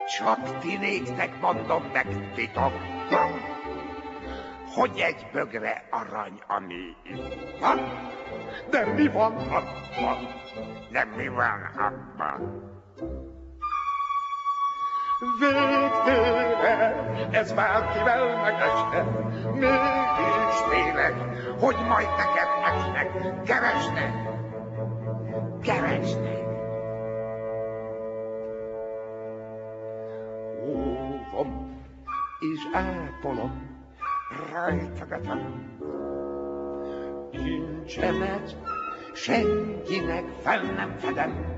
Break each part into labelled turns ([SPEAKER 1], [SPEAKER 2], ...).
[SPEAKER 1] Csak ti néktek mondom meg titokban, hogy egy bögre arany, ami itt van. De mi van abban? De mi van abban? Végtére ez bárkivel megeshet, mégis félek, hogy majd neked esnek, keresnek. Óvom és ápolom, rajtagatom, kincsemet senkinek fel nem fedem.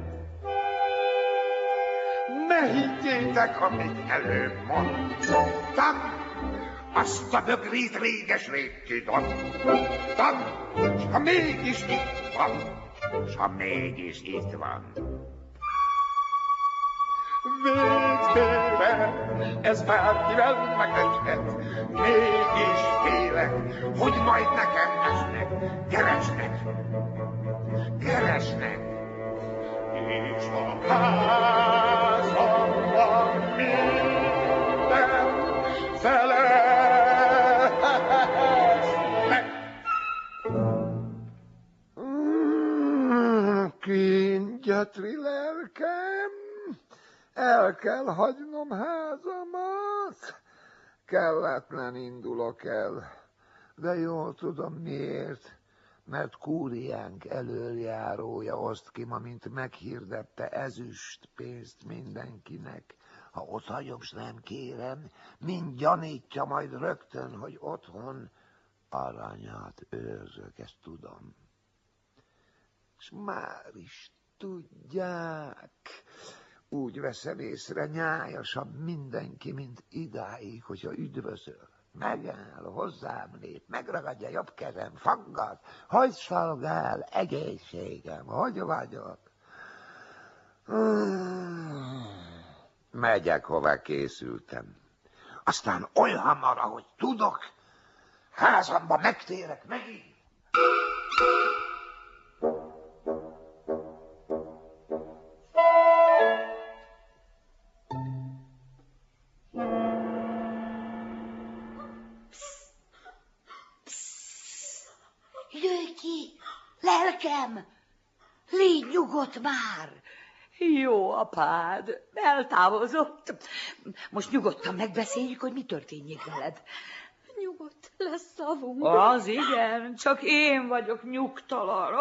[SPEAKER 1] Ne higgyétek, amit előbb mondtam, azt a bögrét réges-rég kidobtam, s ha mégis itt van, Végtére ez bárkivel megeshet, mégis félek, hogy majd nekem esnek, keresnek. És a házamban minden feleznek. Kingyetri lelkem, el kell hagynom házamat. Kelletlen indulok el, de jól tudom miért. Mert kúriánk elöljárója oszt ki ma, mint meghirdette ezüst pénzt mindenkinek. Ha ott hagyom, s nem kérem, mind gyanítja majd rögtön, hogy otthon aranyat őrzök, ezt tudom. S már is tudják, úgy veszem észre, nyájasabb mindenki, mint idáig, hogyha üdvözöl. Megáll, hozzám lép, megragadja jobb kezem, faggat, hogy szolgál egészségem, hogy vagyok? Megyek, hova készültem. Aztán oly hamar, ahogy tudok, házamba megtérek megint.
[SPEAKER 2] Lelkem, légy nyugodt már. Jó apád, eltávozott. Most nyugodtan megbeszéljük, hogy mi történjék veled.
[SPEAKER 3] Nyugodt lesz szavunk.
[SPEAKER 2] Az igen, csak én vagyok nyugtalan.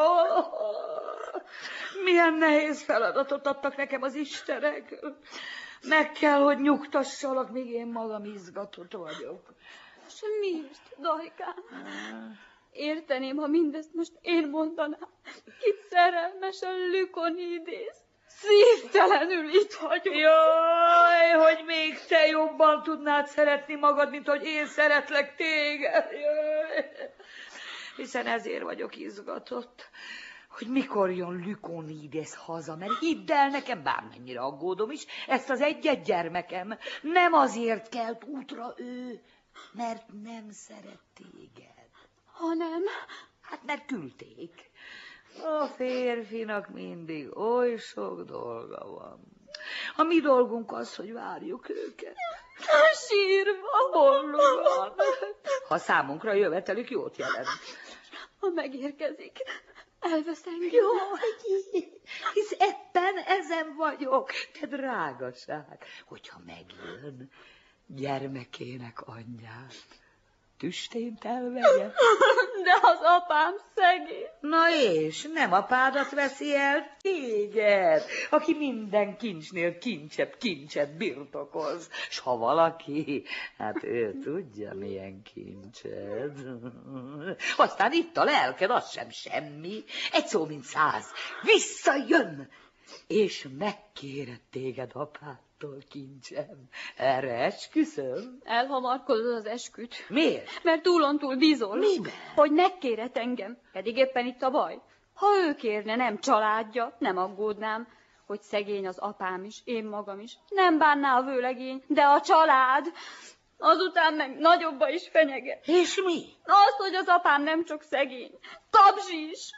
[SPEAKER 2] Milyen nehéz feladatot adtak nekem az istenek. Meg kell, hogy nyugtassalak, míg én magam izgatott vagyok.
[SPEAKER 3] És miért, Dajkám? Érteném, ha mindezt most én mondanám. Kit szerelmes a Lükonidész. Szívtelenül itt hagyom.
[SPEAKER 2] Jaj, hogy még te jobban tudnád szeretni magad, mint hogy én szeretlek téged. Jaj. Hiszen ezért vagyok izgatott, hogy mikor jön Lükonidész haza, mert hidd el nekem, bármennyire aggódom is, ezt az egyet gyermekem nem azért kelt útra ő, mert nem szeret téged.
[SPEAKER 3] Hanem?
[SPEAKER 2] Hát mert küldték. A férfinak mindig oly sok dolga van. A mi dolgunk az, hogy várjuk őket.
[SPEAKER 3] Sírva.
[SPEAKER 2] Boldogan. Ha számunkra jövetelük jót jelent.
[SPEAKER 3] Ha megérkezik, elvesz engem.
[SPEAKER 2] Jaj, hisz éppen ezen vagyok. Te drágaság, hogyha megjön gyermekének anyját. Tüstént elvegye.
[SPEAKER 3] De az apám szegény.
[SPEAKER 2] Na és nem apádat veszi el, téged, aki minden kincsnél kincset birtokoz. S ha valaki, hát ő tudja, milyen kincsed. Aztán itt a lelked, az sem semmi. Egy szó, mint 100. Visszajön, és megkéred téged apádtól, kincsem. Erre esküszöm.
[SPEAKER 3] Elhamarkodod az esküt.
[SPEAKER 2] Miért?
[SPEAKER 3] Mert túlontúl bizony.
[SPEAKER 2] Miben?
[SPEAKER 3] Hogy megkéret engem, pedig éppen itt a baj. Ha ő kérne, nem családja, nem aggódnám, hogy szegény az apám is, én magam is. Nem bánná a vőlegény, de a család. Azután meg nagyobba is fenyeget.
[SPEAKER 2] És mi?
[SPEAKER 3] Az, hogy az apám nem csak szegény, tapzs is.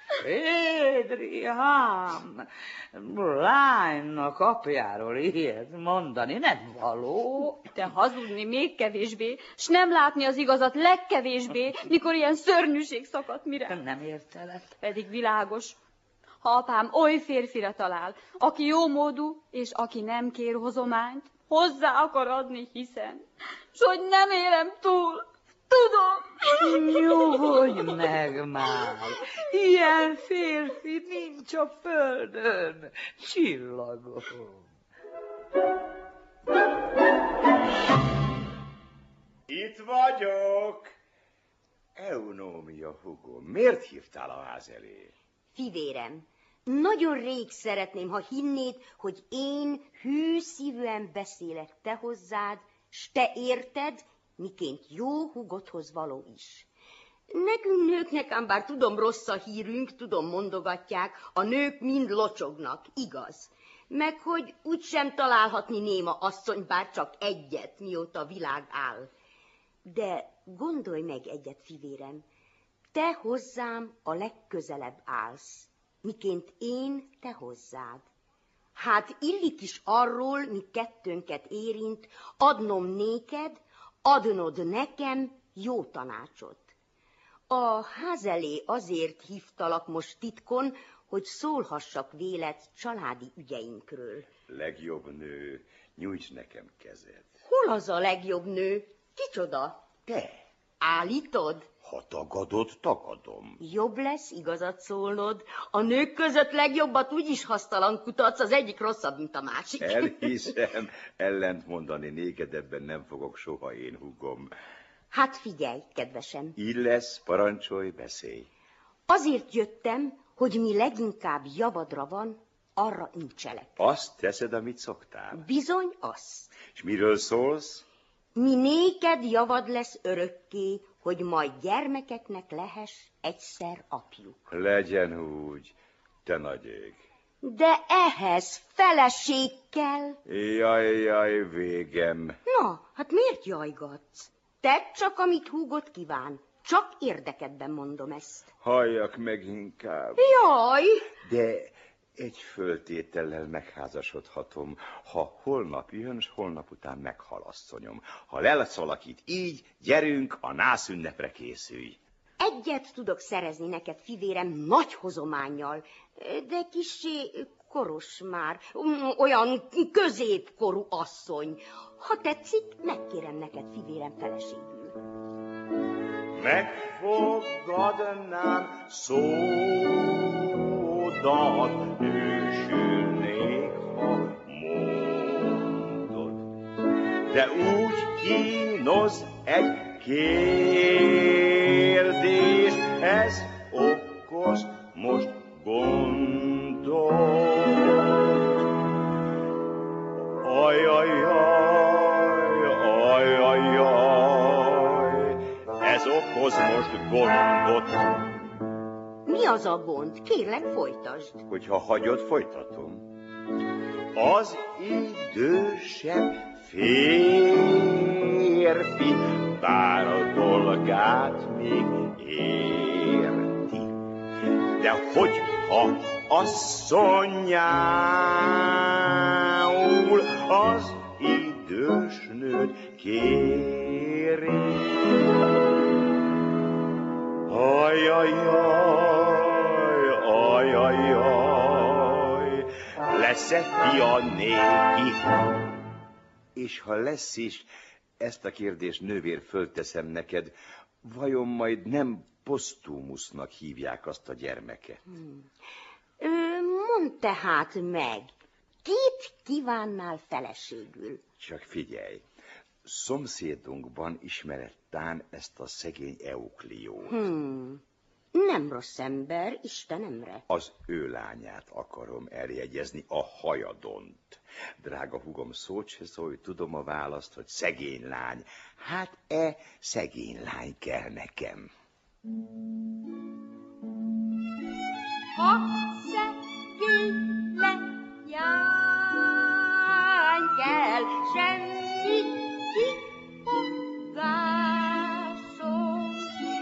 [SPEAKER 2] Édrihám, lánynak apjáról ilyet mondani nem való.
[SPEAKER 3] Te hazudni még kevésbé, s nem látni az igazat legkevésbé, mikor ilyen szörnyűség szakadt mire.
[SPEAKER 2] Nem értelek.
[SPEAKER 3] Pedig világos, ha apám oly férfira talál, aki jómódú, és aki nem kér hozományt, hozzá akar adni, hiszen, s hogy nem élem túl, tudom.
[SPEAKER 2] Nyugodj meg már, ilyen férfi nincs a földön, csillagom.
[SPEAKER 1] Itt vagyok. Eunómia hugom, miért hívtál a ház elé?
[SPEAKER 4] Fivérem, nagyon rég szeretném, ha hinnéd, hogy én hűszívűen beszélek te hozzád, s te érted, miként jó húgodhoz való is. Nekünk nőknek, ám bár tudom rossz a hírünk, tudom mondogatják, a nők mind locsognak, igaz. Meg hogy úgysem találhatni néma asszony, bár csak egyet, mióta a világ áll. De gondolj meg egyet, fivérem, te hozzám a legközelebb állsz, miként én te hozzád. Hát illik is arról, mi kettőnket érint, adnom néked, adnod nekem jó tanácsot. A ház elé azért hívtalak most titkon, hogy szólhassak véled családi ügyeinkről.
[SPEAKER 1] Legjobb nő, nyújts nekem kezed.
[SPEAKER 4] Hol az a legjobb nő? Kicsoda?
[SPEAKER 1] Te,
[SPEAKER 4] Állítod?
[SPEAKER 1] ha tagadod, tagadom.
[SPEAKER 4] Jobb lesz igazat szólnod. A nők között legjobbat úgyis hasztalan kutatsz, az egyik rosszabb, mint a másik.
[SPEAKER 1] Elhiszem, ellent mondani néked, ebben nem fogok soha, én hugom.
[SPEAKER 4] Hát figyelj, kedvesem.
[SPEAKER 1] Így lesz, parancsolj, beszélj.
[SPEAKER 4] Azért jöttem, hogy mi leginkább javadra van, arra incselek.
[SPEAKER 1] Azt teszed, amit szoktál.
[SPEAKER 4] Bizony az.
[SPEAKER 1] És miről szólsz?
[SPEAKER 4] Mi néked javad lesz örökké, hogy majd gyermekeknek lehess egyszer apjuk.
[SPEAKER 1] Legyen úgy, te nagy ég.
[SPEAKER 4] De ehhez feleség kell.
[SPEAKER 1] Jaj, végem.
[SPEAKER 4] Na, hát miért jajgatsz? Tedd csak, amit húgod kíván. Csak érdekedben mondom ezt.
[SPEAKER 1] Halljak meg inkább.
[SPEAKER 4] Jaj!
[SPEAKER 1] De egy föltétellel megházasodhatom, ha holnap jön, s holnap után meghal asszonyom. Ha lelszalakít így, gyerünk, a nászünnepre készülj.
[SPEAKER 4] Egyet tudok szerezni neked, fivérem, nagy hozománnyal, de kissé koros már, olyan középkorú asszony. Ha tetszik, megkérem neked, fivérem, feleségül.
[SPEAKER 1] Megfogadnám szódat, ősülnék, ha mondod. De úgy kínoz egy kérdés, ez okoz most gondot. Ez okoz most gondot.
[SPEAKER 4] Mi az a gond? Kérlek, folytasd.
[SPEAKER 1] Hogyha hagyod, folytatom. Az idősebb férfi, bár a dolgát még érti. De hogyha asszonyául az idős nőt kéri. Ajajaj, lesz-e fia néki? És ha lesz is, ezt a kérdést, nővér, fölteszem neked, vajon majd nem Posztumusznak hívják azt a gyermeket?
[SPEAKER 4] Mondd tehát meg, kit kívánnál feleségül?
[SPEAKER 1] Csak figyelj, szomszédunkban ismered tán ezt a szegény Eukliót.
[SPEAKER 4] Nem rossz ember, Istenemre.
[SPEAKER 1] Az ő lányát akarom eljegyezni, a hajadont. Drága hugom, szót se szólj, tudom a választ, hogy szegény lány. Hát szegény lány kell nekem.
[SPEAKER 3] Ha szegény